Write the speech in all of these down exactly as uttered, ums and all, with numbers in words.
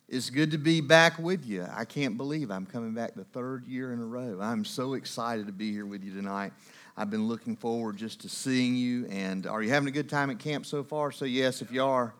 It's good to be back with you. I can't believe I'm coming back the third year in a row. I'm so excited to be here with you tonight. I've been looking forward just to seeing you. And are you having a good time at camp so far? Say yes if you are.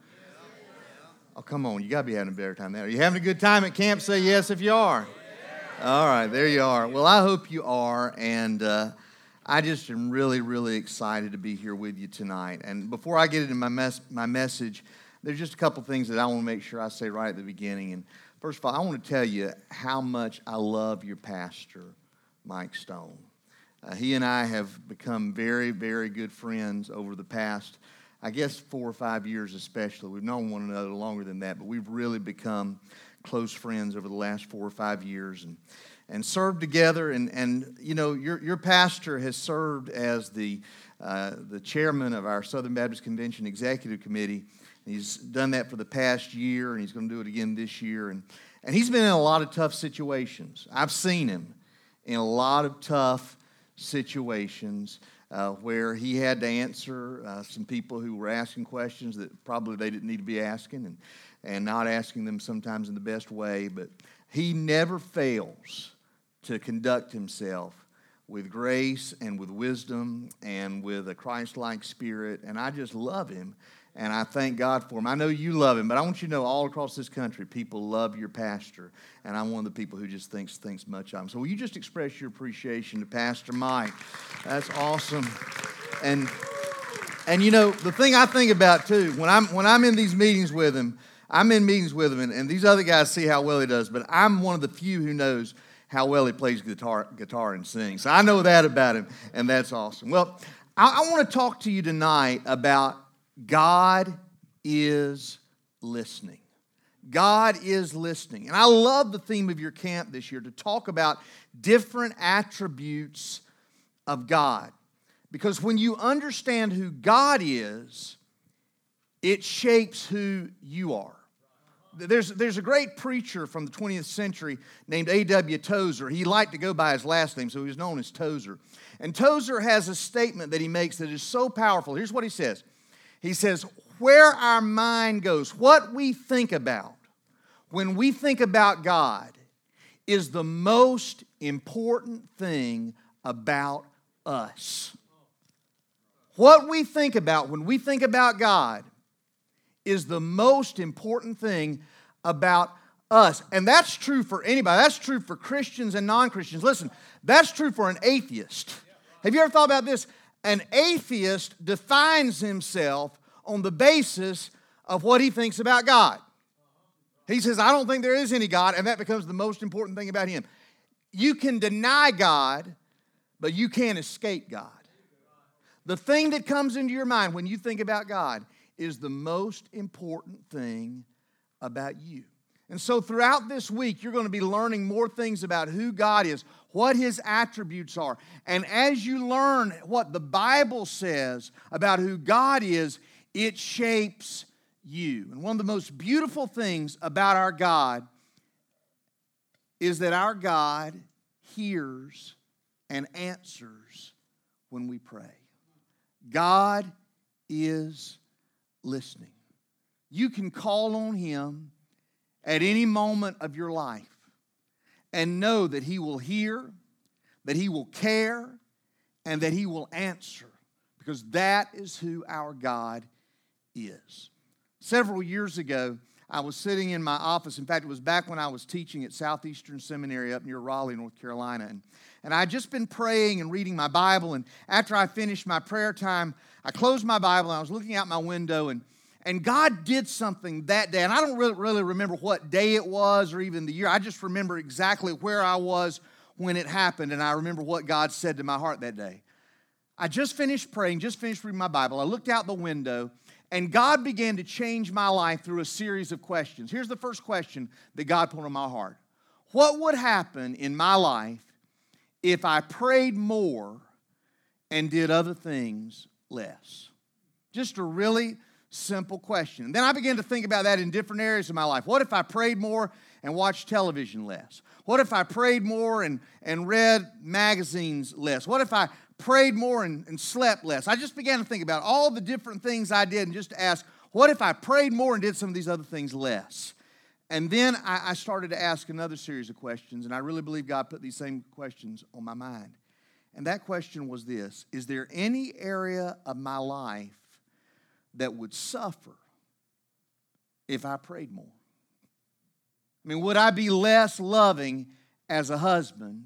Oh, come on. You got to be having a better time than that. Are you having a good time at camp? Say yes if you are. All right, there you are. Well, I hope you are. And uh, I just am really, really excited to be here with you tonight. And before I get into my mes- my message, there's just a couple things that I want to make sure I say right at the beginning. And first of all, I want to tell you how much I love your pastor, Mike Stone. Uh, he and I have become very, very good friends over the past, I guess, four or five years especially. We've known one another longer than that, but we've really become close friends over the last four or five years and, and served together. And, and you know, your, your pastor has served as the, uh, the chairman of our Southern Baptist Convention Executive Committee. He's done that for the past year, and he's going to do it again this year. And, and he's been in a lot of tough situations. I've seen him in a lot of tough situations uh, where he had to answer uh, some people who were asking questions that probably they didn't need to be asking and, and not asking them sometimes in the best way. But he never fails to conduct himself with grace and with wisdom and with a Christ-like spirit, and I just love him. And I thank God for him. I know you love him, but I want you to know all across this country, people love your pastor. And I'm one of the people who just thinks thinks much of him. So will you just express your appreciation to Pastor Mike? That's awesome. And and you know, the thing I think about too, when I'm when I'm in these meetings with him, I'm in meetings with him, and, and these other guys see how well he does, but I'm one of the few who knows how well he plays guitar guitar and sings. So I know that about him, and that's awesome. Well, I, I want to talk to you tonight about God is listening. God is listening. And I love the theme of your camp this year to talk about different attributes of God. Because when you understand who God is, it shapes who you are. There's, there's a great preacher from the twentieth century named A W Tozer. He liked to go by his last name, so he was known as Tozer. And Tozer has a statement that he makes that is so powerful. Here's what he says. He says, where our mind goes, what we think about when we think about God is the most important thing about us. What we think about when we think about God is the most important thing about us. And that's true for anybody. That's true for Christians and non-Christians. Listen, that's true for an atheist. Have you ever thought about this? An atheist defines himself on the basis of what he thinks about God. He says, I don't think there is any God, and that becomes the most important thing about him. You can deny God, but you can't escape God. The thing that comes into your mind when you think about God is the most important thing about you. And so throughout this week, you're going to be learning more things about who God is, what His attributes are. And as you learn what the Bible says about who God is, it shapes you. And one of the most beautiful things about our God is that our God hears and answers when we pray. God is listening. You can call on Him at any moment of your life and know that He will hear, that He will care, and that He will answer, because that is who our God is. Several years ago, I was sitting in my office. In fact, it was back when I was teaching at Southeastern Seminary up near Raleigh, North Carolina. And, and I had just been praying and reading my Bible. And after I finished my prayer time, I closed my Bible and I was looking out my window. And, and God did something that day. And I don't really, really remember what day it was or even the year. I just remember exactly where I was when it happened. And I remember what God said to my heart that day. I just finished praying, just finished reading my Bible. I looked out the window. And God began to change my life through a series of questions. Here's the first question that God put on my heart. What would happen in my life if I prayed more and did other things less? Just a really simple question. And then I began to think about that in different areas of my life. What if I prayed more and watched television less? What if I prayed more and, and read magazines less? What if I prayed more and, and slept less? I just began to think about all the different things I did and just to ask, what if I prayed more and did some of these other things less? And then I, I started to ask another series of questions, and I really believe God put these same questions on my mind. And that question was this: is there any area of my life that would suffer if I prayed more? I mean, would I be less loving as a husband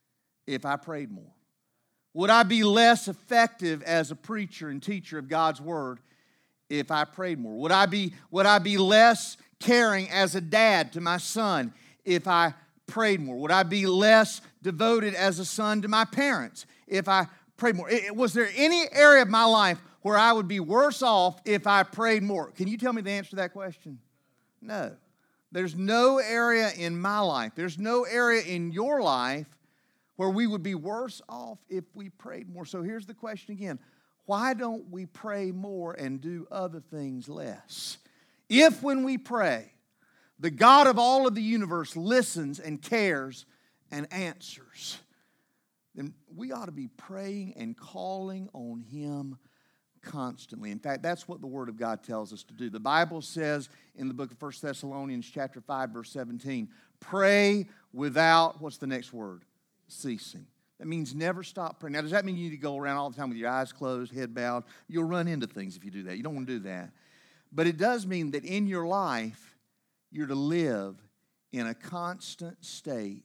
if I prayed more? Would I be less effective as a preacher and teacher of God's Word if I prayed more? Would I be, would I be less caring as a dad to my son if I prayed more? Would I be less devoted as a son to my parents if I prayed more? It, was there any area of my life where I would be worse off if I prayed more? Can you tell me the answer to that question? No. There's no area in my life, there's no area in your life where we would be worse off if we prayed more. So here's the question again: why don't we pray more and do other things less? If when we pray, the God of all of the universe listens and cares and answers, then we ought to be praying and calling on Him constantly. In fact, that's what the Word of God tells us to do. The Bible says in the book of First Thessalonians chapter five, verse seventeen, pray without, what's the next word? Ceasing. That means never stop praying. Now, does that mean you need to go around all the time with your eyes closed, head bowed? You'll run into things if you do that. You don't want to do that. But it does mean that in your life, you're to live in a constant state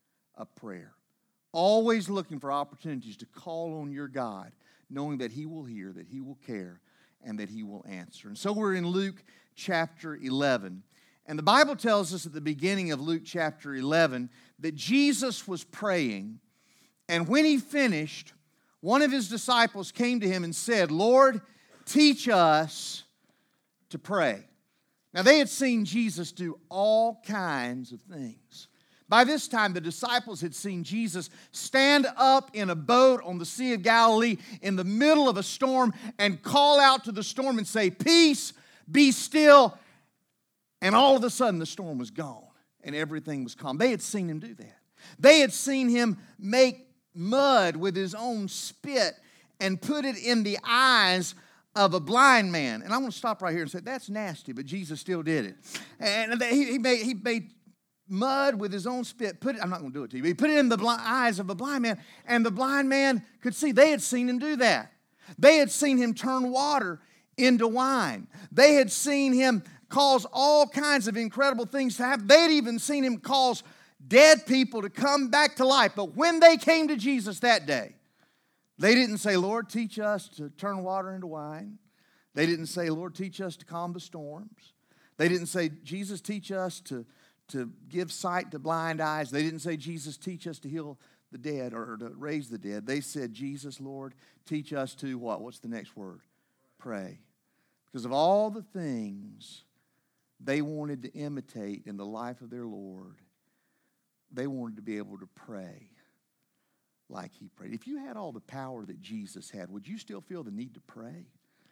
of prayer. Always looking for opportunities to call on your God, knowing that He will hear, that He will care, and that He will answer. And so we're in Luke chapter eleven. And the Bible tells us at the beginning of Luke chapter eleven that Jesus was praying, and when He finished, one of His disciples came to Him and said, "Lord, teach us to pray." Now, they had seen Jesus do all kinds of things. By this time, the disciples had seen Jesus stand up in a boat on the Sea of Galilee in the middle of a storm and call out to the storm and say, "Peace, be still." And all of a sudden, the storm was gone and everything was calm. They had seen Him do that. They had seen Him make mud with His own spit and put it in the eyes of a blind man. And I want to stop right here and say, that's nasty, but Jesus still did it. And he, he, made, he made mud with His own spit. Put it, I'm not going to do it to you, but He put it in the blind, eyes of a blind man, and the blind man could see. They had seen Him do that. They had seen Him turn water into wine. They had seen Him cause all kinds of incredible things to happen. They had even seen Him cause dead people to come back to life. But when they came to Jesus that day, they didn't say, "Lord, teach us to turn water into wine." They didn't say, "Lord, teach us to calm the storms." They didn't say, "Jesus, teach us to, to give sight to blind eyes." They didn't say, "Jesus, teach us to heal the dead or to raise the dead." They said, "Jesus, Lord, teach us to" what? What's the next word? Pray. Because of all the things they wanted to imitate in the life of their Lord, they wanted to be able to pray like He prayed. If you had all the power that Jesus had, would you still feel the need to pray?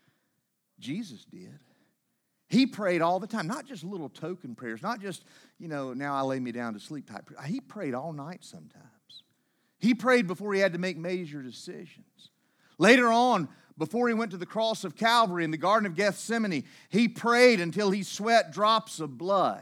Jesus did. He prayed all the time, not just little token prayers, not just, you know, "now I lay me down to sleep" type prayer. He prayed all night sometimes. He prayed before He had to make major decisions. Later on, before He went to the cross of Calvary in the Garden of Gethsemane, He prayed until He sweat drops of blood.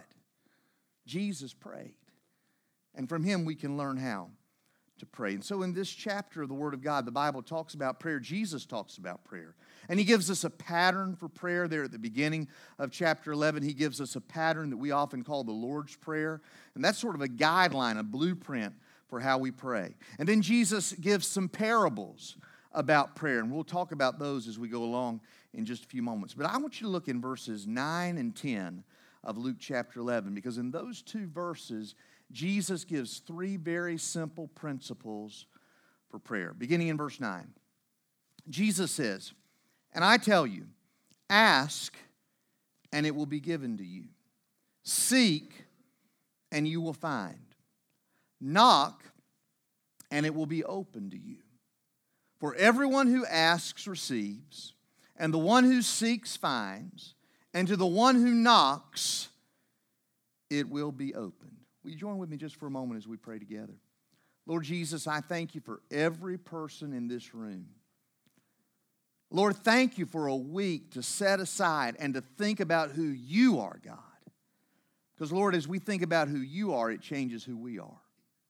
Jesus prayed. And from Him we can learn how to pray. And so in this chapter of the Word of God, the Bible talks about prayer. Jesus talks about prayer. And He gives us a pattern for prayer there at the beginning of chapter eleven. He gives us a pattern that we often call the Lord's Prayer. And that's sort of a guideline, a blueprint for how we pray. And then Jesus gives some parables about prayer. And we'll talk about those as we go along in just a few moments. But I want you to look in verses nine and ten of Luke chapter eleven, because in those two verses, Jesus gives three very simple principles for prayer. Beginning in verse nine, Jesus says, "And I tell you, ask, and it will be given to you. Seek, and you will find. Knock, and it will be open to you. For everyone who asks receives, and the one who seeks finds, and to the one who knocks, it will be opened." Will you join with me just for a moment as we pray together? Lord Jesus, I thank You for every person in this room. Lord, thank You for a week to set aside and to think about who You are, God. Because, Lord, as we think about who you are, it changes who we are.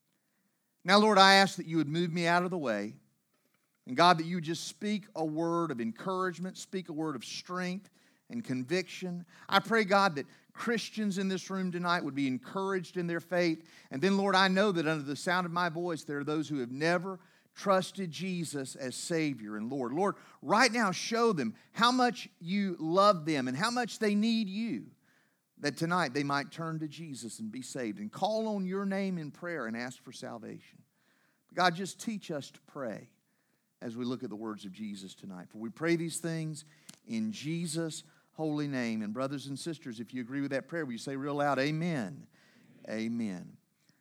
Now, Lord, I ask that you would move me out of the way. And, God, that you would just speak a word of encouragement, speak a word of strength and conviction. I pray, God, that Christians in this room tonight would be encouraged in their faith. And then, Lord, I know that under the sound of my voice, there are those who have never trusted Jesus as Savior and Lord. Lord, right now, show them how much you love them and how much they need you, that tonight they might turn to Jesus and be saved and call on your name in prayer and ask for salvation. God, just teach us to pray as we look at the words of Jesus tonight. For we pray these things in Jesus' holy name. And brothers and sisters, if you agree with that prayer, will you say real loud, amen? Amen. Amen.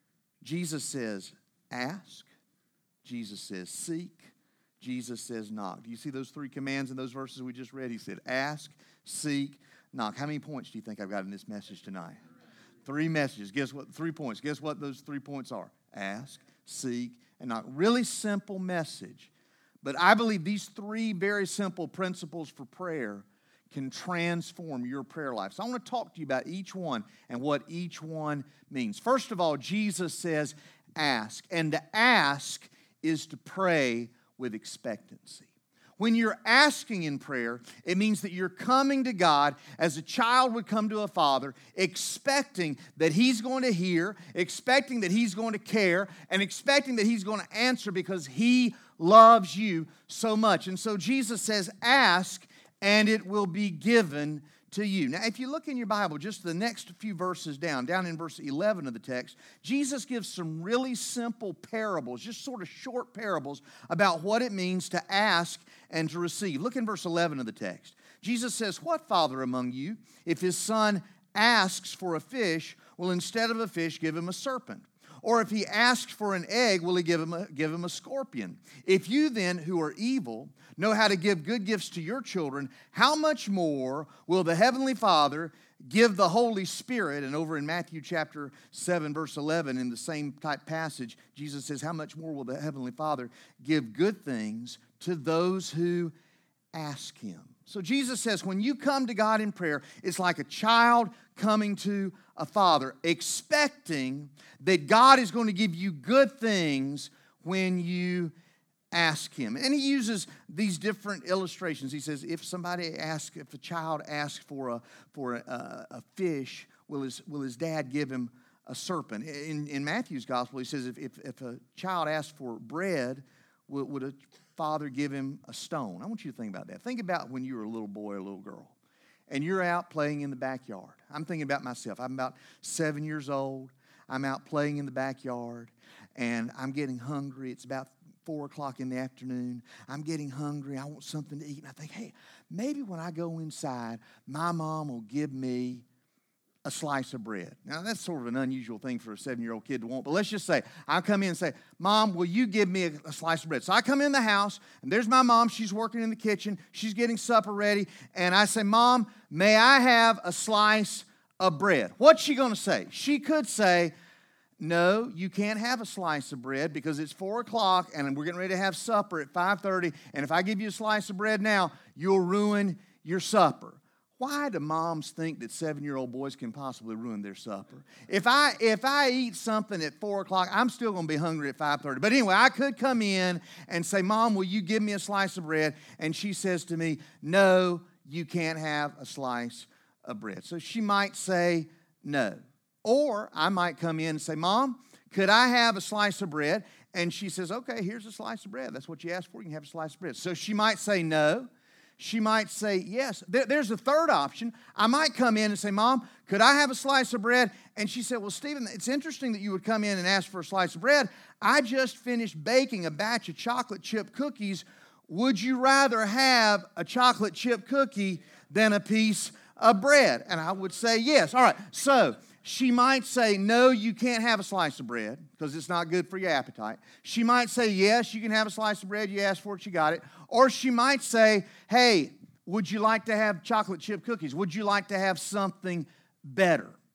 Jesus says, ask. Jesus says, seek. Jesus says, knock. Do you see those three commands in those verses we just read? He said, ask, seek, knock. How many points do you think I've got in this message tonight? Three messages. Guess what? Three points. Guess what those three points are? Ask, seek, and knock. Really simple message. But I believe these three very simple principles for prayer can transform your prayer life. So I want to talk to you about each one and what each one means. First of all, Jesus says, ask. And to ask is to pray with expectancy. When you're asking in prayer, it means that you're coming to God as a child would come to a father, expecting that He's going to hear, expecting that He's going to care, and expecting that He's going to answer because He loves you so much. And so Jesus says, ask, and it will be given to you. Now, if you look in your Bible, just the next few verses down, down in verse eleven of the text, Jesus gives some really simple parables, just sort of short parables about what it means to ask and to receive. Look in verse eleven of the text. Jesus says, what father among you, if his son asks for a fish, will instead of a fish give him a serpent? Or if he asks for an egg, will he give him a, give him a scorpion? If you then, who are evil, know how to give good gifts to your children, how much more will the Heavenly Father give the Holy Spirit? And over in Matthew chapter seven, verse eleven, in the same type passage, Jesus says, how much more will the Heavenly Father give good things to those who ask Him? So Jesus says, when you come to God in prayer, it's like a child coming to a father, expecting that God is going to give you good things when you ask Him. And He uses these different illustrations. He says, if somebody asks, if a child asks for a for a, a fish, will his will his dad give him a serpent? In, in Matthew's gospel, he says, if, if, if a child asks for bread, would, would a father give him a stone? I want you to think about that. Think about when you were a little boy or a little girl, and you're out playing in the backyard. I'm thinking about myself. I'm about seven years old. I'm out playing in the backyard, and I'm getting hungry. It's about four o'clock in the afternoon. I'm getting hungry. I want something to eat. And I think, hey, maybe when I go inside, my mom will give me a slice of bread. Now, that's sort of an unusual thing for a seven-year-old kid to want, but let's just say, I come in and say, Mom, will you give me a, a slice of bread? So I come in the house, and there's my mom. She's working in the kitchen. She's getting supper ready, and I say, Mom, may I have a slice of bread? What's she going to say? She could say, no, you can't have a slice of bread because it's four o'clock, and we're getting ready to have supper at five thirty, and if I give you a slice of bread now, you'll ruin your supper. Why do moms think that seven-year-old boys can possibly ruin their supper? If I if I eat something at four o'clock, I'm still going to be hungry at five thirty. But anyway, I could come in and say, Mom, will you give me a slice of bread? And she says to me, no, you can't have a slice of bread. So she might say no. Or I might come in and say, Mom, could I have a slice of bread? And she says, okay, here's a slice of bread. That's what you asked for. You can have a slice of bread. So she might say no. She might say yes. There's a third option. I might come in and say, Mom, could I have a slice of bread? And she said, well, Stephen, it's interesting that you would come in and ask for a slice of bread. I just finished baking a batch of chocolate chip cookies. Would you rather have a chocolate chip cookie than a piece of bread? And I would say yes. All right, so she might say, no, you can't have a slice of bread because it's not good for your appetite. She might say, yes, you can have a slice of bread. You asked for it, you got it. Or she might say, hey, would you like to have chocolate chip cookies? Would you like to have something better?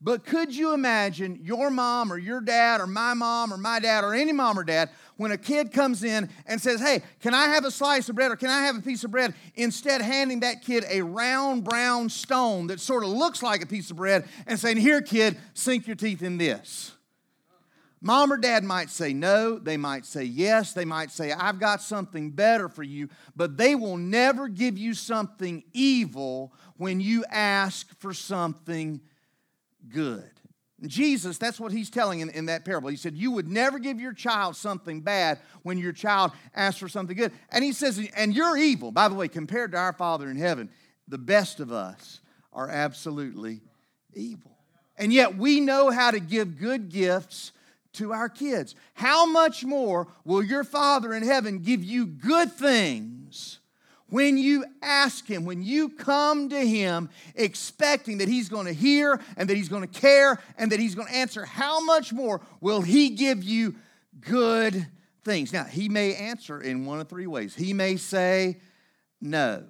But could you imagine your mom or your dad or my mom or my dad or any mom or dad when a kid comes in and says, hey, can I have a slice of bread or can I have a piece of bread? Instead handing that kid a round brown stone that sort of looks like a piece of bread and saying, here kid, sink your teeth in this. Mom or dad might say no, they might say yes, they might say I've got something better for you, but they will never give you something evil when you ask for something good. And Jesus, that's what he's telling in, in that parable. He said, you would never give your child something bad when your child asks for something good. And he says, and you're evil. By the way, compared to our Father in heaven, the best of us are absolutely evil. And yet we know how to give good gifts to our kids. How much more will your Father in heaven give you good things when you ask him, when you come to him expecting that he's going to hear and that he's going to care and that he's going to answer? How much more will he give you good things? Now, he may answer in one of three ways. He may say no.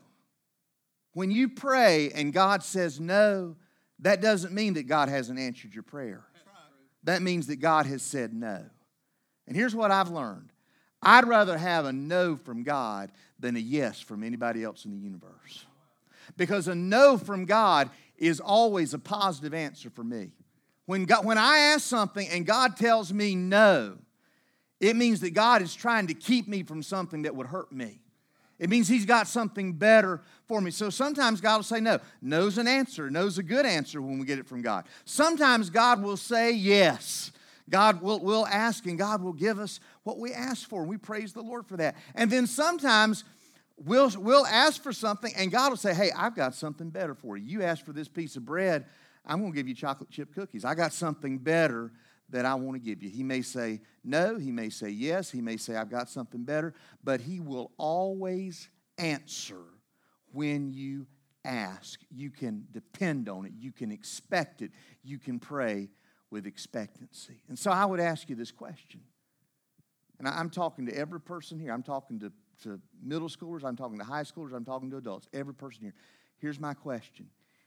When you pray and God says no, that doesn't mean that God hasn't answered your prayer. That means that God has said no. And here's what I've learned. I'd rather have a no from God than a yes from anybody else in the universe. Because a no from God is always a positive answer for me. When God, when I ask something and God tells me no, it means that God is trying to keep me from something that would hurt me. It means he's got something better for me. So sometimes God will say no. No's an answer. No's a good answer when we get it from God. Sometimes God will say yes. God will will ask and God will give us what we ask for. And we praise the Lord for that. And then sometimes we'll, we'll ask for something and God will say, hey, I've got something better for you. You asked for this piece of bread. I'm going to give you chocolate chip cookies. I got something better that I want to give you. He may say no, he may say yes, he may say I've got something better, but he will always answer when you ask. You can depend on it, you can expect it, you can pray with expectancy. And so I would ask you this question, and I'm talking to every person here. I'm talking to, to middle schoolers, I'm talking to high schoolers, I'm talking to adults, every person here. Here's my question.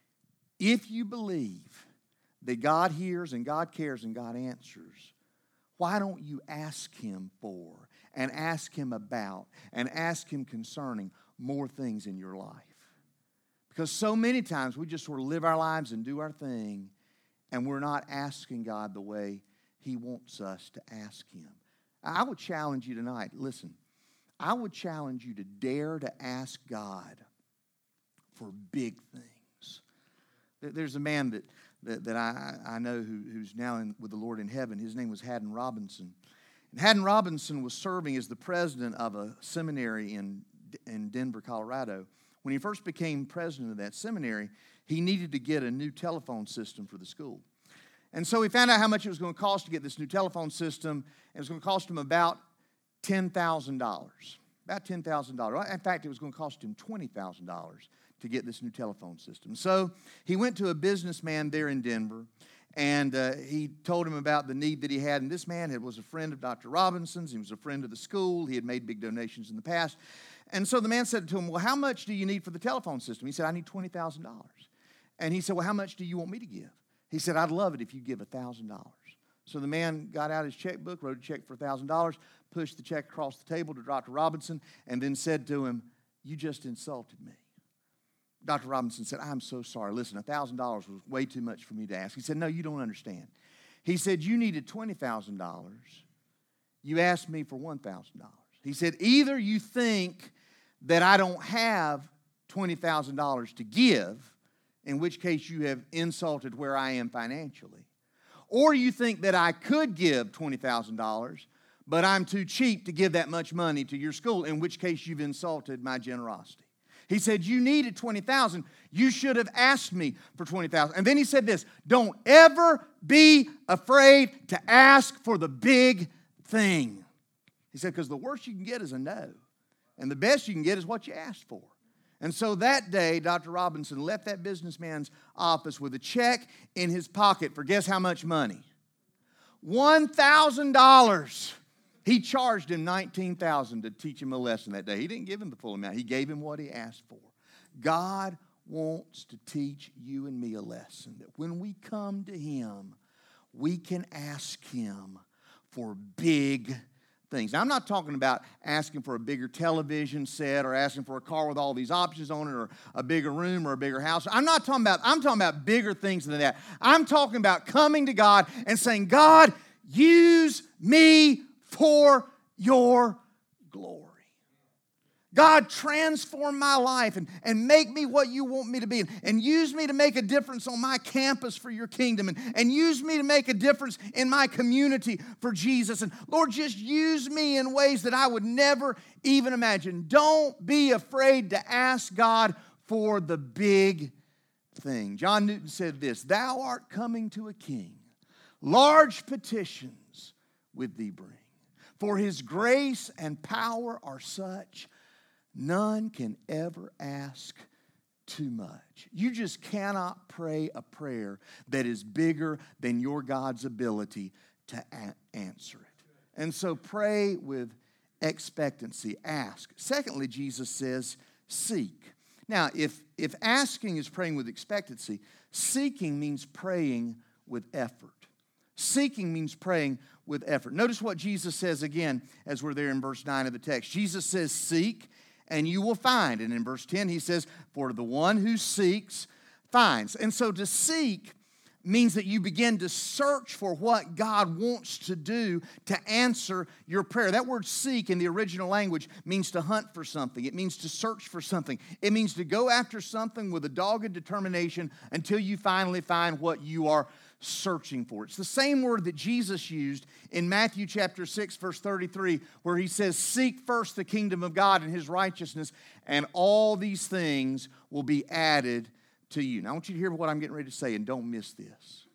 If you believe that God hears and God cares and God answers, why don't you ask him for and ask him about and ask him concerning more things in your life? Because so many times we just sort of live our lives and do our thing and we're not asking God the way he wants us to ask him. I would challenge you tonight, listen, I would challenge you to dare to ask God for big things. There's a man that that, that I, I know who, who's now in, with the Lord in heaven. His name was Haddon Robinson. And Haddon Robinson was serving as the president of a seminary in, in Denver, Colorado. When he first became president of that seminary, he needed to get a new telephone system for the school. And so he found out how much it was going to cost to get this new telephone system. It was going to cost him about ten thousand dollars. About ten thousand dollars. In fact, it was going to cost him twenty thousand dollars to get this new telephone system. So he went to a businessman there in Denver, and uh, he told him about the need that he had. And this man had, was a friend of Doctor Robinson's. He was a friend of the school. He had made big donations in the past. And so the man said to him, well, how much do you need for the telephone system? He said, I need twenty thousand dollars. And he said, well, how much do you want me to give? He said, I'd love it if you give one thousand dollars. So the man got out his checkbook, wrote a check for one thousand dollars, pushed the check across the table to Doctor Robinson, and then said to him, you just insulted me. Doctor Robinson said, I'm so sorry. Listen, one thousand dollars was way too much for me to ask. He said, no, you don't understand. He said, you needed twenty thousand dollars. You asked me for one thousand dollars. He said, either you think that I don't have twenty thousand dollars to give, in which case you have insulted where I am financially, or you think that I could give twenty thousand dollars, but I'm too cheap to give that much money to your school, in which case you've insulted my generosity. He said, you needed twenty thousand dollars. You should have asked me for twenty thousand dollars. And then he said this, don't ever be afraid to ask for the big thing. He said, because the worst you can get is a no. And the best you can get is what you asked for. And so that day, Doctor Robinson left that businessman's office with a check in his pocket for guess how much money? one thousand dollars. He charged him nineteen thousand dollars to teach him a lesson that day. He didn't give him the full amount. He gave him what he asked for. God wants to teach you and me a lesson, that when we come to Him, we can ask Him for big things. Now, I'm not talking about asking for a bigger television set or asking for a car with all these options on it or a bigger room or a bigger house. I'm not talking about, I'm talking about bigger things than that. I'm talking about coming to God and saying, God, use me for your glory. God, transform my life and, and make me what you want me to be. And, and use me to make a difference on my campus for your kingdom. And, and use me to make a difference in my community for Jesus. And Lord, just use me in ways that I would never even imagine. Don't be afraid to ask God for the big thing. John Newton said this, thou art coming to a king, large petitions with thee bring. For his grace and power are such, none can ever ask too much. You just cannot pray a prayer that is bigger than your God's ability to a- answer it. And so pray with expectancy. Ask. Secondly, Jesus says, seek. Now, if, if asking is praying with expectancy, seeking means praying with effort. Seeking means praying with effort. Notice what Jesus says again as we're there in verse nine of the text. Jesus says, seek and you will find. And in verse ten, he says, for the one who seeks finds. And so to seek means that you begin to search for what God wants to do to answer your prayer. That word seek in the original language means to hunt for something. It means to search for something. It means to go after something with a dogged determination until you finally find what you are searching for. It's the same word that Jesus used in Matthew chapter six, verse thirty-three, where he says, seek first the kingdom of God and his righteousness, and all these things will be added to you. Now, I want you to hear what I'm getting ready to say, and don't miss this.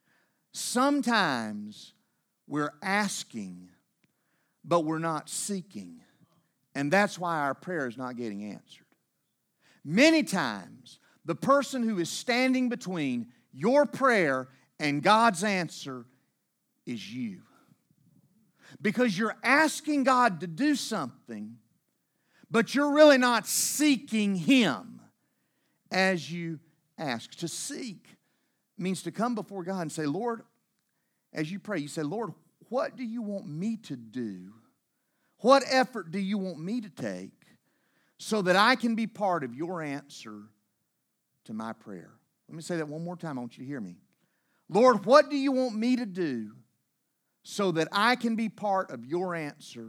Sometimes we're asking, but we're not seeking, and that's why our prayer is not getting answered. Many times, the person who is standing between your prayer and God's answer is you. Because you're asking God to do something, but you're really not seeking Him as you ask. To seek means to come before God and say, Lord, as you pray, you say, Lord, what do you want me to do? What effort do you want me to take so that I can be part of your answer to my prayer? Let me say that one more time. I want you to hear me. Lord, what do you want me to do so that I can be part of your answer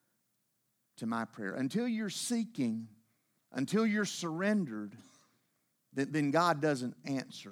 to my prayer? Until you're seeking, until you're surrendered, then God doesn't answer.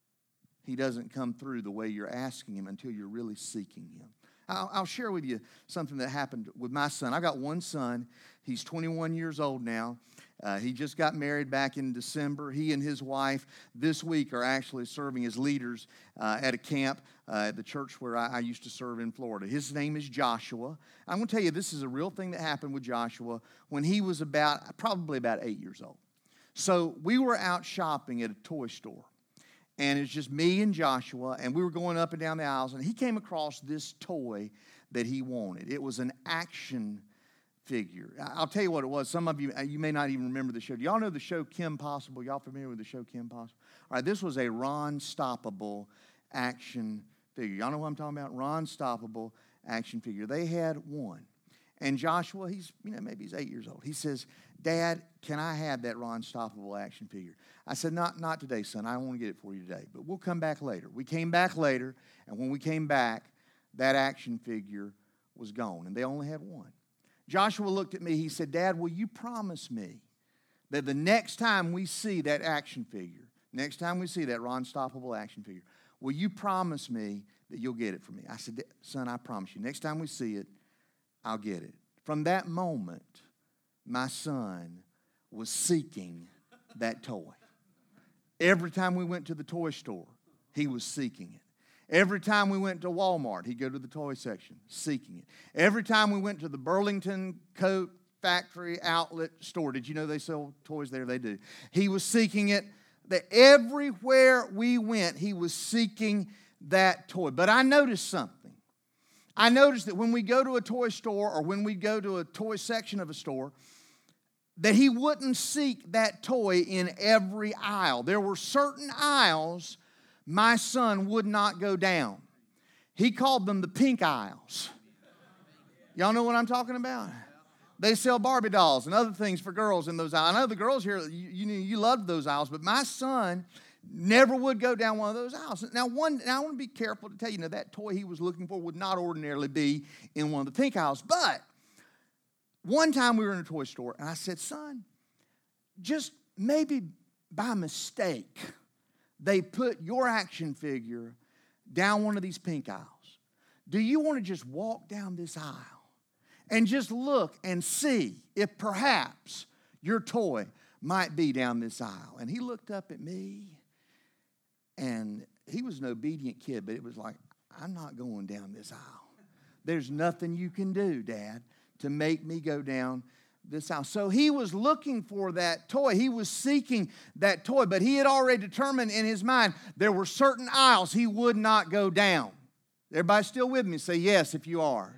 He doesn't come through the way you're asking Him until you're really seeking Him. I'll, I'll share with you something that happened with my son. I've got one son. He's twenty-one years old now. Uh, he just got married back in December. He and his wife this week are actually serving as leaders uh, at a camp uh, at the church where I, I used to serve in Florida. His name is Joshua. I'm going to tell you, this is a real thing that happened with Joshua when he was about, probably about eight years old. So we were out shopping at a toy store. And it's just me and Joshua, and we were going up and down the aisles, and he came across this toy that he wanted. It was an action figure. I'll tell you what it was. Some of you, you may not even remember the show. Do y'all know the show Kim Possible? Y'all familiar with the show Kim Possible? All right, this was a Ron Stoppable action figure. Y'all know what I'm talking about? Ron Stoppable action figure. They had one. And Joshua, he's, you know, maybe he's eight years old. He says, Dad, can I have that Ron Stoppable action figure? I said, not, not today, son. I don't want to get it for you today, but we'll come back later. We came back later, and when we came back, that action figure was gone, and they only had one. Joshua looked at me. He said, Dad, will you promise me that the next time we see that action figure, next time we see that Ron Stoppable action figure, will you promise me that you'll get it for me? I said, son, I promise you. Next time we see it, I'll get it. From that moment, my son was seeking that toy. Every time we went to the toy store, he was seeking it. Every time we went to Walmart, he'd go to the toy section, seeking it. Every time we went to the Burlington Coat Factory Outlet store, did you know they sell toys there? They do. He was seeking it. That everywhere we went, he was seeking that toy. But I noticed something. I noticed that when we go to a toy store or when we go to a toy section of a store, that he wouldn't seek that toy in every aisle. There were certain aisles my son would not go down. He called them the pink aisles. Y'all know what I'm talking about? They sell Barbie dolls and other things for girls in those aisles. I know the girls here, you, you, you loved those aisles, but my son never would go down one of those aisles. Now, one, now I want to be careful to tell you, you know, that toy he was looking for would not ordinarily be in one of the pink aisles. But one time we were in a toy store, and I said, son, just maybe by mistake, they put your action figure down one of these pink aisles. Do you want to just walk down this aisle and just look and see if perhaps your toy might be down this aisle? And he looked up at me, and he was an obedient kid, but it was like, I'm not going down this aisle. There's nothing you can do, Dad, to make me go down this aisle. So he was looking for that toy. He was seeking that toy, but he had already determined in his mind there were certain aisles he would not go down. Everybody still with me? Say yes if you are.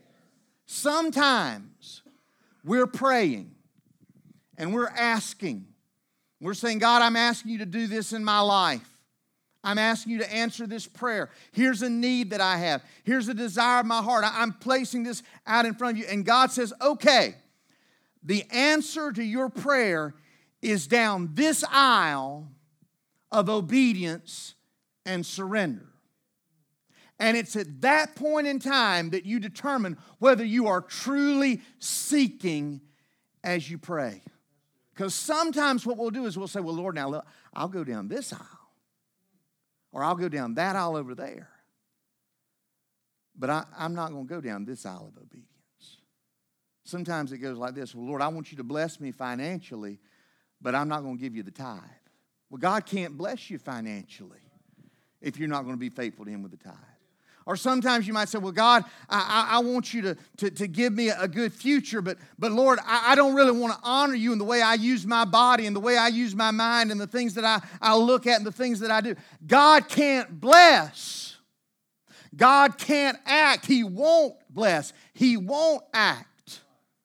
Sometimes we're praying and we're asking. We're saying, God, I'm asking you to do this in my life. I'm asking you to answer this prayer. Here's a need that I have. Here's a desire of my heart. I'm placing this out in front of you. And God says, okay, the answer to your prayer is down this aisle of obedience and surrender. And it's at that point in time that you determine whether you are truly seeking as you pray. Because sometimes what we'll do is we'll say, well, Lord, now look, I'll go down this aisle. Or I'll go down that aisle over there. But I, I'm not going to go down this aisle of obedience. Sometimes it goes like this. Well, Lord, I want you to bless me financially, but I'm not going to give you the tithe. Well, God can't bless you financially if you're not going to be faithful to Him with the tithe. Or sometimes you might say, well, God, I, I, I want you to, to, to give me a good future, but, but Lord, I, I don't really want to honor you in the way I use my body and the way I use my mind and the things that I, I look at and the things that I do. God can't bless. God can't act. He won't bless. He won't act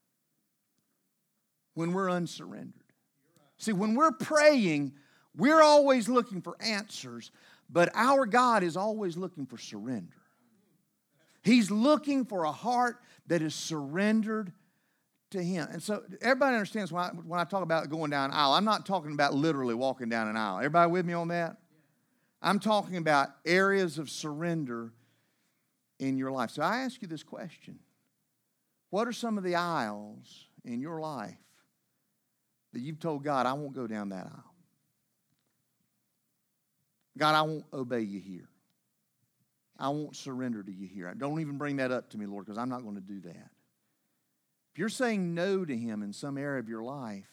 when we're unsurrendered. See, when we're praying, we're always looking for answers, but our God is always looking for surrender. He's looking for a heart that is surrendered to Him. And so everybody understands when I, when I talk about going down an aisle, I'm not talking about literally walking down an aisle. Everybody with me on that? I'm talking about areas of surrender in your life. So I ask you this question. What are some of the aisles in your life that you've told God, I won't go down that aisle? God, I won't obey you here. I won't surrender to you here. Don't even bring that up to me, Lord, because I'm not going to do that. If you're saying no to Him in some area of your life,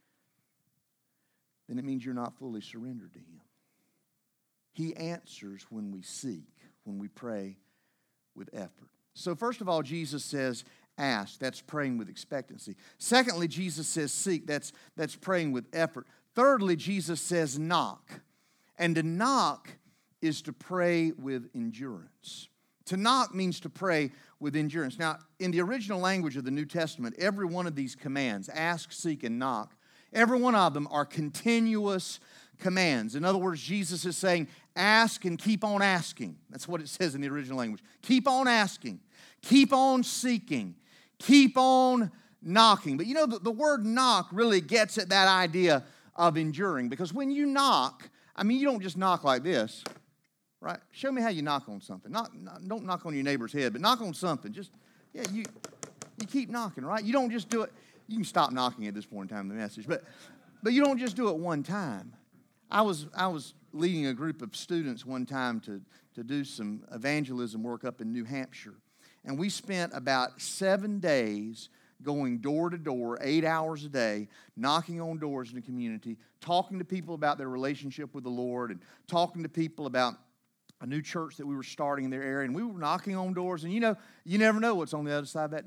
then it means you're not fully surrendered to Him. He answers when we seek, when we pray with effort. So first of all, Jesus says, ask. That's praying with expectancy. Secondly, Jesus says seek. That's, that's praying with effort. Thirdly, Jesus says knock. And to knock is to pray with endurance. To knock means to pray with endurance. Now, in the original language of the New Testament, every one of these commands, ask, seek, and knock, every one of them are continuous commands. In other words, Jesus is saying, ask and keep on asking. That's what it says in the original language. Keep on asking. Keep on seeking. Keep on knocking. But you know, the, the word knock really gets at that idea of enduring. Because when you knock, I mean, you don't just knock like this, right? Show me how you knock on something. Knock, knock, don't knock on your neighbor's head, but knock on something. Just, yeah, you you keep knocking, right? You don't just do it. You can stop knocking at this point in time in the message, but but you don't just do it one time. I was I was leading a group of students one time to, to do some evangelism work up in New Hampshire, and we spent about seven days going door to door, eight hours a day, knocking on doors in the community, talking to people about their relationship with the Lord, and talking to people about a new church that we were starting in their area. And we were knocking on doors, and you know, you never know what's on the other side of that door.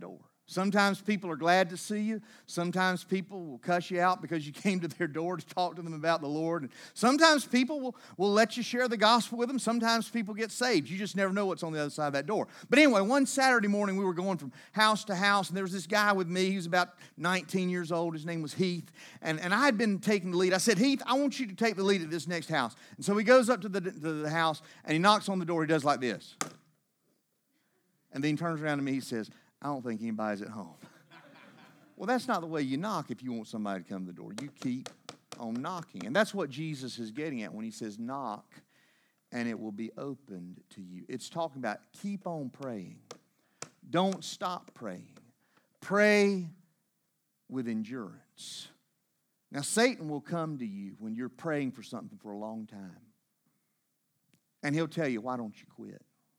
Sometimes people are glad to see you. Sometimes people will cuss you out because you came to their door to talk to them about the Lord. And sometimes people will, will let you share the gospel with them. Sometimes people get saved. You just never know what's on the other side of that door. But anyway, one Saturday morning we were going from house to house, and there was this guy with me. He was about nineteen years old. His name was Heath. And, and I had been taking the lead. I said, Heath, I want you to take the lead at this next house. And so he goes up to the, to the house, and he knocks on the door. He does like this. And then he turns around to me. He says, I don't think anybody's at home. Well, that's not the way you knock if you want somebody to come to the door. You keep on knocking. And that's what Jesus is getting at when he says knock and it will be opened to you. It's talking about keep on praying. Don't stop praying. Pray with endurance. Now, Satan will come to you when you're praying for something for a long time. And he'll tell you, why don't you quit?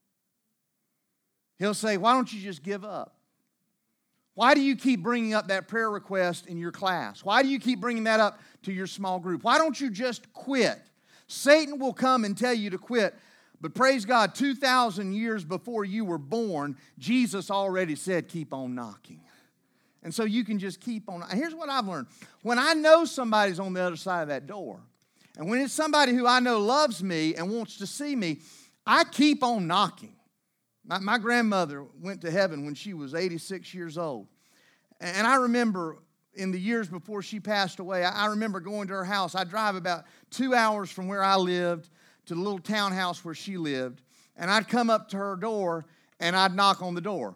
He'll say, why don't you just give up? Why do you keep bringing up that prayer request in your class? Why do you keep bringing that up to your small group? Why don't you just quit? Satan will come and tell you to quit. But praise God, two thousand years before you were born, Jesus already said, keep on knocking. And so you can just keep on. Here's what I've learned. When I know somebody's on the other side of that door, and when it's somebody who I know loves me and wants to see me, I keep on knocking. My, my grandmother went to heaven when she was eighty-six years old. And I remember in the years before she passed away, I, I remember going to her house. I drive about two hours from where I lived to the little townhouse where she lived. And I'd come up to her door and I'd knock on the door.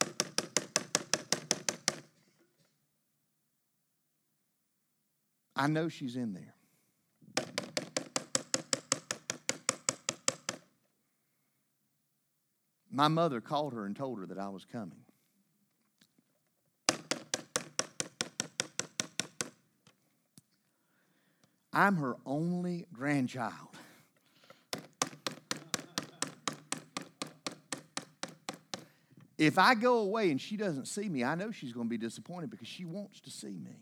I know she's in there. My mother called her and told her that I was coming. I'm her only grandchild. If I go away and she doesn't see me, I know she's going to be disappointed because she wants to see me.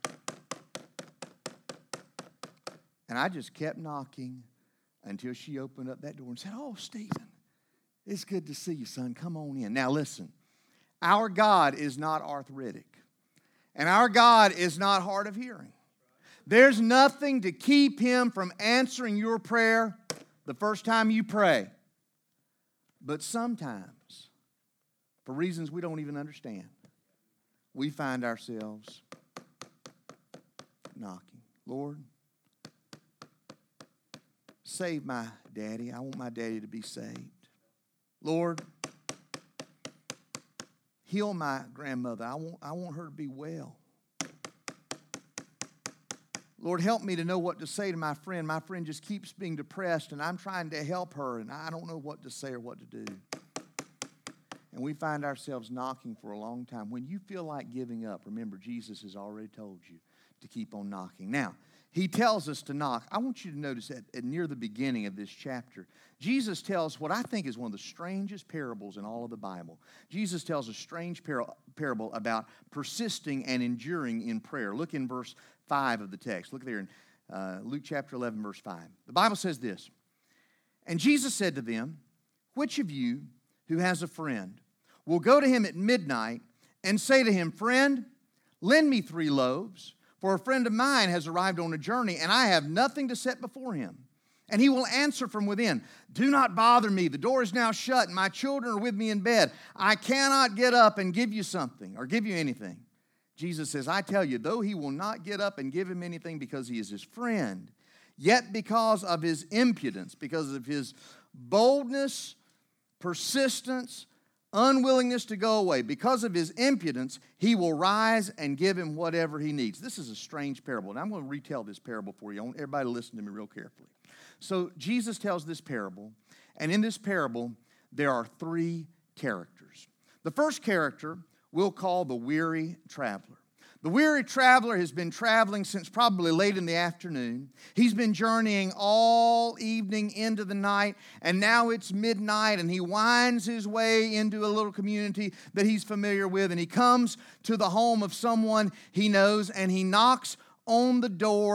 And I just kept knocking until she opened up that door and said, oh, Stephen, it's good to see you, son. Come on in. Now listen, our God is not arthritic. And our God is not hard of hearing. There's nothing to keep him from answering your prayer the first time you pray. But sometimes, for reasons we don't even understand, we find ourselves knocking. Lord, save my daddy. I want my daddy to be saved. Lord, heal my grandmother. I want, I want her to be well. Lord, help me to know what to say to my friend. My friend just keeps being depressed, and I'm trying to help her, and I don't know what to say or what to do. And we find ourselves knocking for a long time. When you feel like giving up, remember, Jesus has already told you to keep on knocking. Now, he tells us to knock. I want you to notice that at near the beginning of this chapter, Jesus tells what I think is one of the strangest parables in all of the Bible. Jesus tells a strange par- parable about persisting and enduring in prayer. Look in verse five of the text. Look there in uh, Luke chapter eleven, verse five. The Bible says this, and Jesus said to them, which of you who has a friend will go to him at midnight and say to him, friend, lend me three loaves, for a friend of mine has arrived on a journey, and I have nothing to set before him. And he will answer from within, do not bother me. The door is now shut, and my children are with me in bed. I cannot get up and give you something or give you anything. Jesus says, I tell you, though he will not get up and give him anything because he is his friend, yet because of his impudence, because of his boldness, persistence, unwillingness to go away, because of his impudence, he will rise and give him whatever he needs. This is a strange parable, and I'm going to retell this parable for you. I want everybody to listen to me real carefully. So Jesus tells this parable, and in this parable, there are three characters. The first character we'll call the weary traveler. The weary traveler has been traveling since probably late in the afternoon. He's been journeying all evening into the night, and now it's midnight, and he winds his way into a little community that he's familiar with, and he comes to the home of someone he knows, and he knocks on the door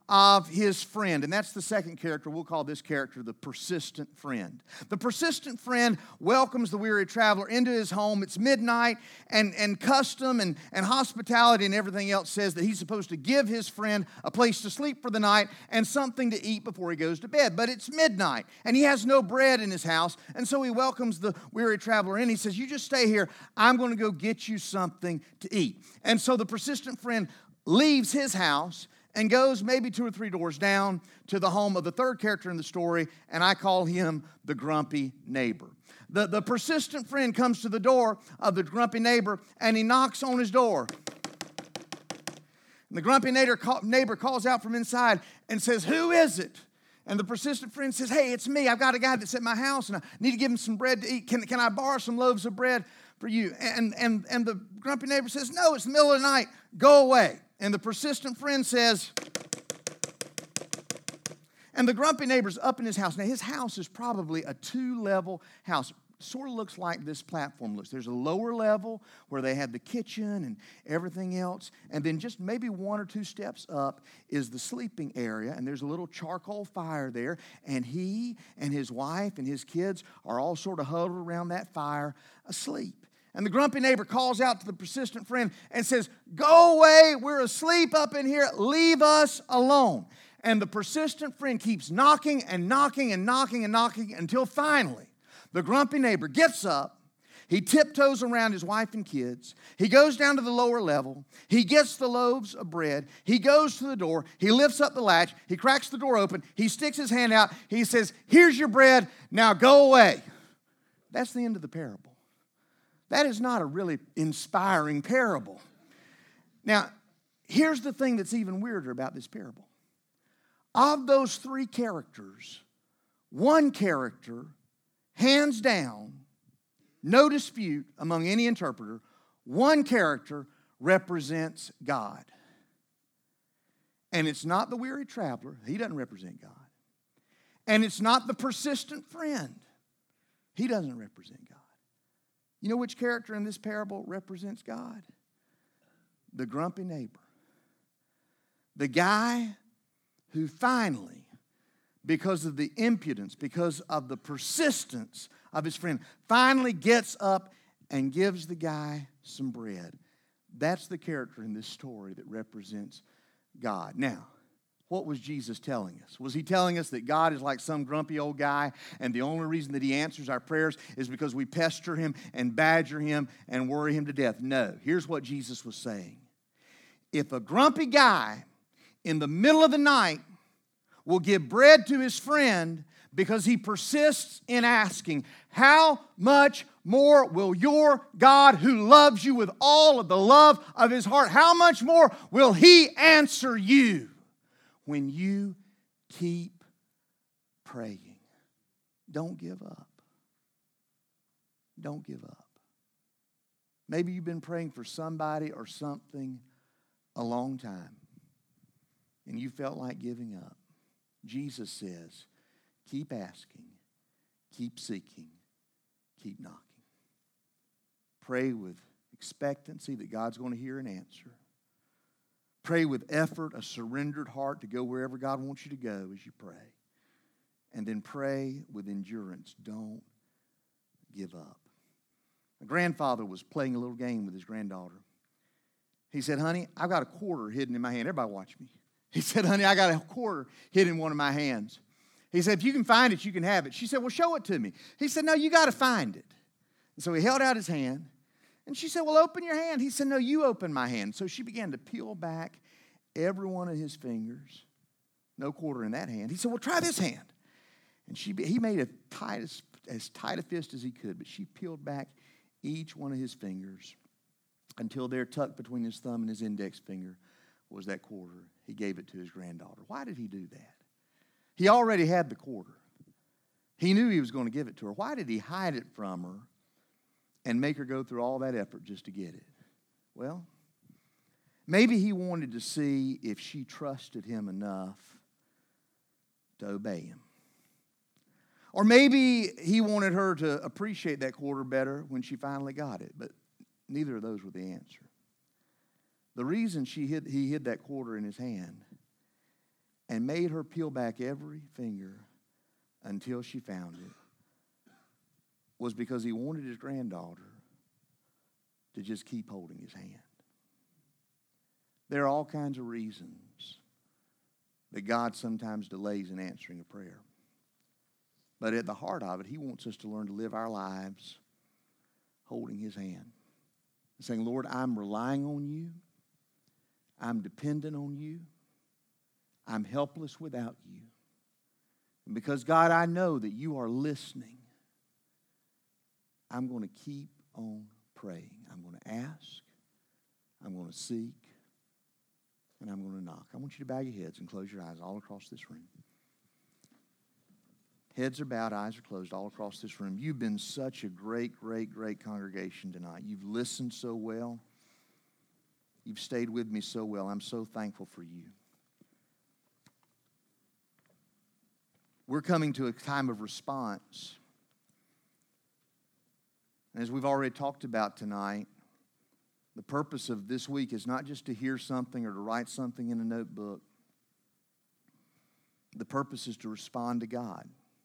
of his friend. And that's the second character. We'll call this character the persistent friend. The persistent friend welcomes the weary traveler into his home. It's midnight, and, and custom and, and hospitality and everything else says that he's supposed to give his friend a place to sleep for the night and something to eat before he goes to bed. But it's midnight, and he has no bread in his house, and so he welcomes the weary traveler in. He says, you just stay here. I'm going to go get you something to eat. And so the persistent friend leaves his house and goes maybe two or three doors down to the home of the third character in the story, and I call him the grumpy neighbor. The, the persistent friend comes to the door of the grumpy neighbor, and he knocks on his door. And the grumpy neighbor, neighbor calls out from inside and says, who is it? And the persistent friend says, hey, it's me. I've got a guy that's at my house, and I need to give him some bread to eat. Can, can I borrow some loaves of bread for you? And, and, and the grumpy neighbor says, no, it's the middle of the night. Go away. And the persistent friend says, and the grumpy neighbor's up in his house. Now, his house is probably a two-level house. Sort of looks like this platform looks. There's a lower level where they have the kitchen and everything else. And then just maybe one or two steps up is the sleeping area. And there's a little charcoal fire there. And he and his wife and his kids are all sort of huddled around that fire asleep. And the grumpy neighbor calls out to the persistent friend and says, go away, we're asleep up in here, leave us alone. And the persistent friend keeps knocking and knocking and knocking and knocking until finally the grumpy neighbor gets up, he tiptoes around his wife and kids, he goes down to the lower level, he gets the loaves of bread, he goes to the door, he lifts up the latch, he cracks the door open, he sticks his hand out, he says, here's your bread, now go away. That's the end of the parable. That is not a really inspiring parable. Now, here's the thing that's even weirder about this parable. Of those three characters, one character, hands down, no dispute among any interpreter, one character represents God. And it's not the weary traveler. He doesn't represent God. And it's not the persistent friend. He doesn't represent God. You know which character in this parable represents God? The grumpy neighbor. The guy who finally, because of the impudence, because of the persistence of his friend, finally gets up and gives the guy some bread. That's the character in this story that represents God. Now, what was Jesus telling us? Was he telling us that God is like some grumpy old guy and the only reason that he answers our prayers is because we pester him and badger him and worry him to death? No. Here's what Jesus was saying. If a grumpy guy in the middle of the night will give bread to his friend because he persists in asking, how much more will your God who loves you with all of the love of his heart, how much more will he answer you when you keep praying? Don't give up. Don't give up. Maybe you've been praying for somebody or something a long time and you felt like giving up. Jesus says, keep asking, keep seeking, keep knocking. Pray with expectancy that God's going to hear and answer. Pray with effort, a surrendered heart to go wherever God wants you to go as you pray. And then pray with endurance. Don't give up. My grandfather was playing a little game with his granddaughter. He said, honey, I've got a quarter hidden in my hand. Everybody watch me. He said, honey, I got a quarter hidden in one of my hands. He said, if you can find it, you can have it. She said, well, show it to me. He said, no, you got to find it. And so he held out his hand. And she said, well, open your hand. He said, no, you open my hand. So she began to peel back every one of his fingers. No quarter in that hand. He said, well, try this hand. And she, he made it tight as, as tight a fist as he could, but she peeled back each one of his fingers until there, tucked between his thumb and his index finger, was that quarter. He gave it to his granddaughter. Why did he do that? He already had the quarter. He knew he was going to give it to her. Why did he hide it from her and make her go through all that effort just to get it? Well, maybe he wanted to see if she trusted him enough to obey him. Or maybe he wanted her to appreciate that quarter better when she finally got it. But neither of those were the answer. The reason she hid, he hid that quarter in his hand and made her peel back every finger until she found it was because he wanted his granddaughter to just keep holding his hand. There are all kinds of reasons that God sometimes delays in answering a prayer. But at the heart of it, he wants us to learn to live our lives holding his hand. Saying, Lord, I'm relying on you. I'm dependent on you. I'm helpless without you. And because, God, I know that you are listening, I'm going to keep on praying. I'm going to ask. I'm going to seek. And I'm going to knock. I want you to bow your heads and close your eyes all across this room. Heads are bowed, eyes are closed all across this room. You've been such a great, great, great congregation tonight. You've listened so well. You've stayed with me so well. I'm so thankful for you. We're coming to a time of response. And as we've already talked about tonight, the purpose of this week is not just to hear something or to write something in a notebook. The purpose is to respond to God.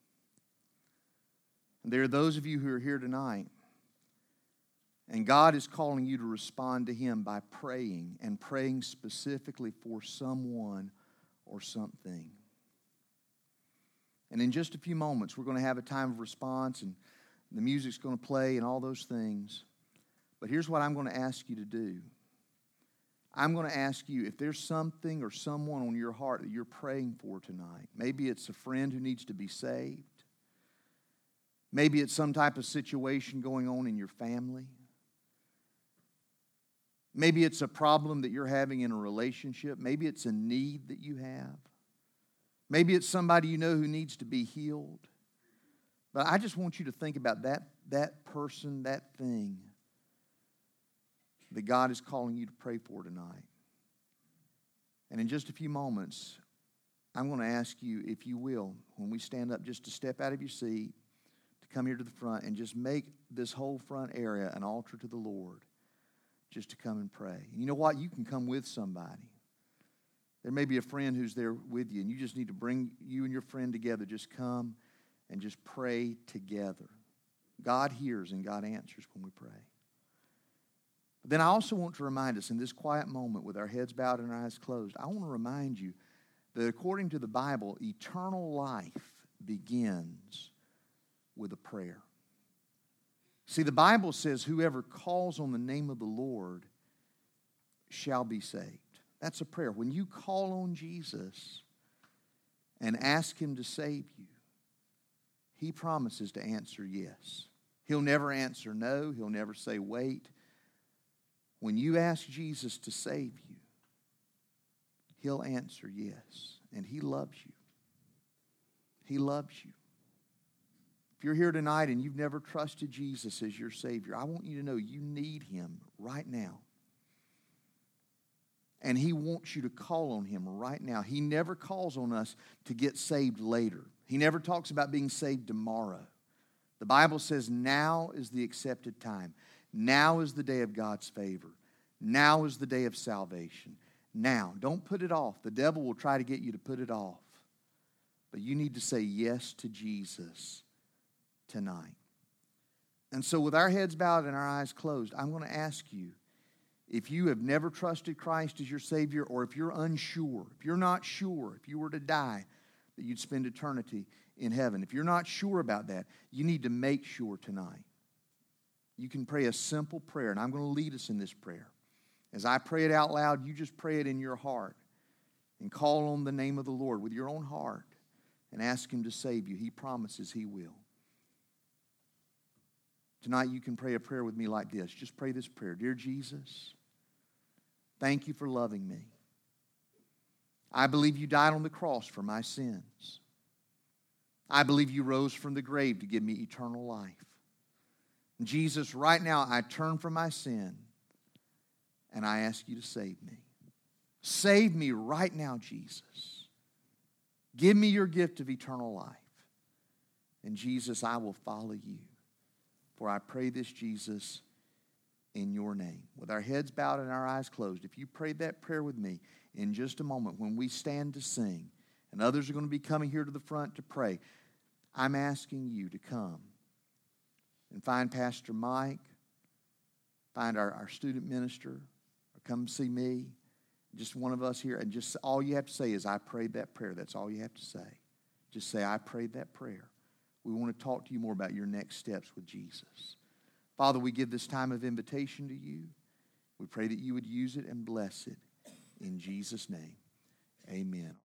And there are those of you who are here tonight, and God is calling you to respond to Him by praying, and praying specifically for someone or something. And in just a few moments, we're going to have a time of response, and the music's going to play and all those things. But here's what I'm going to ask you to do. I'm going to ask you if there's something or someone on your heart that you're praying for tonight. Maybe it's a friend who needs to be saved. Maybe it's some type of situation going on in your family. Maybe it's a problem that you're having in a relationship. Maybe it's a need that you have. Maybe it's somebody you know who needs to be healed. But I just want you to think about that, that person, that thing that God is calling you to pray for tonight. And in just a few moments, I'm going to ask you, if you will, when we stand up, just to step out of your seat, to come here to the front and just make this whole front area an altar to the Lord, just to come and pray. And you know what? You can come with somebody. There may be a friend who's there with you, and you just need to bring you and your friend together. Just come and just pray together. God hears and God answers when we pray. But then I also want to remind us in this quiet moment with our heads bowed and our eyes closed, I want to remind you that according to the Bible, eternal life begins with a prayer. See, the Bible says whoever calls on the name of the Lord shall be saved. That's a prayer. When you call on Jesus and ask Him to save you, He promises to answer yes. He'll never answer no. He'll never say wait. When you ask Jesus to save you, He'll answer yes. And He loves you. He loves you. If you're here tonight and you've never trusted Jesus as your Savior, I want you to know you need Him right now. And He wants you to call on Him right now. He never calls on us to get saved later. He never talks about being saved tomorrow. The Bible says now is the accepted time. Now is the day of God's favor. Now is the day of salvation. Now, don't put it off. The devil will try to get you to put it off. But you need to say yes to Jesus tonight. And so with our heads bowed and our eyes closed, I'm going to ask you, if you have never trusted Christ as your Savior, or if you're unsure, if you're not sure, if you were to die, that you'd spend eternity in heaven. If you're not sure about that, you need to make sure tonight. You can pray a simple prayer, and I'm going to lead us in this prayer. As I pray it out loud, you just pray it in your heart and call on the name of the Lord with your own heart and ask Him to save you. He promises He will. Tonight you can pray a prayer with me like this. Just pray this prayer. Dear Jesus, thank you for loving me. I believe you died on the cross for my sins. I believe you rose from the grave to give me eternal life. And Jesus, right now I turn from my sin and I ask you to save me. Save me right now, Jesus. Give me your gift of eternal life. And Jesus, I will follow you. For I pray this, Jesus, in your name. With our heads bowed and our eyes closed, if you prayed that prayer with me, in just a moment when we stand to sing, and others are going to be coming here to the front to pray. I'm asking you to come and find Pastor Mike, find our, our student minister, or come see me, just one of us here, and just all you have to say is, I prayed that prayer. That's all you have to say. Just say, I prayed that prayer. We want to talk to you more about your next steps with Jesus. Father, we give this time of invitation to you. We pray that you would use it and bless it. In Jesus' name, amen.